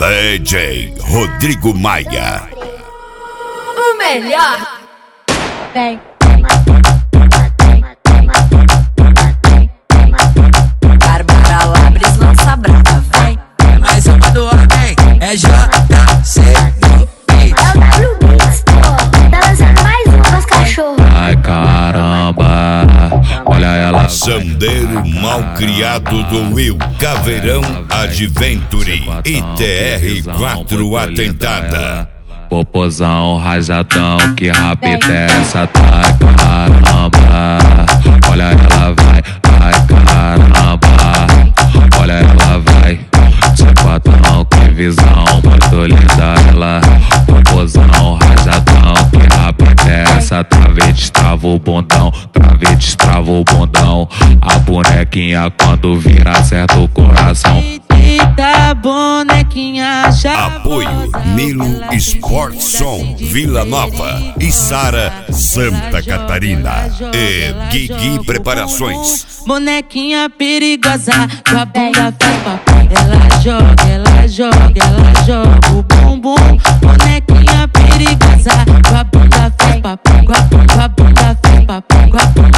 DJ Rodrigo Maia. O melhor. Vem. Bárbara Labres lança brava, vem. Mais uma do homem, é JC no beat. É o W Mix, pô. Tá lançando mais um com os cachorros. Ai caramba, olha ela. Sandeiro Malcriado do Will, Caveirão Adventure e TR4 Atentada. Popozão rajadão, que rapida é essa? Ai caramba, olha ela vai. Ai caramba, olha ela vai. Sapatão, que visão, muito linda ela. Popozão rajadão, que rapida é essa? Trave, destrava o bundão, trave, destrava o bundão. A bonequinha quando vira acerta o coração. Eita, bonequinha já. Apoio Nilo Sport Som, Vila Nova e Sara, Santa Catarina. E Guigui Preparações. Bonequinha perigosa, com a bunda faz papai. Ela joga, ela joga o bumbum. Bonequinha perigosa, com a bunda faz papai. Com a bunda faz papai, com a bunda